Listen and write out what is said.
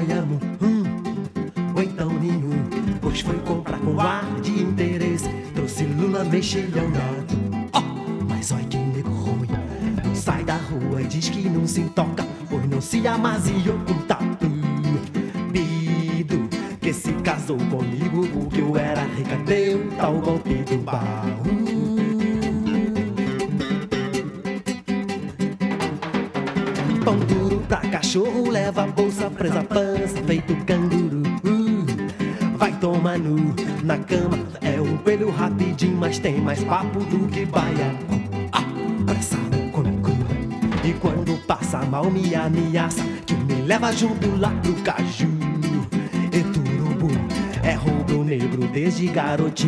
baiano, ou então nenhum, pois foi comprar com ar de interesse, trouxe lula mexilhonado. Mas olha que nego ruim, não sai da rua e diz que não se toca, pois não se amaziou com tatu. Pido que se casou comigo porque eu era rica, deu tal golpe do baú. Pão duro pra cachorro, leva a bolsa presa, pança feito canguru. Vai tomar nu na cama, é um coelho rapidinho, mas tem mais papo do que baiano. Pressa não come cru, e quando passa mal me ameaça, que me leva junto lá pro caju. E turubu é rubro negro desde garotinho.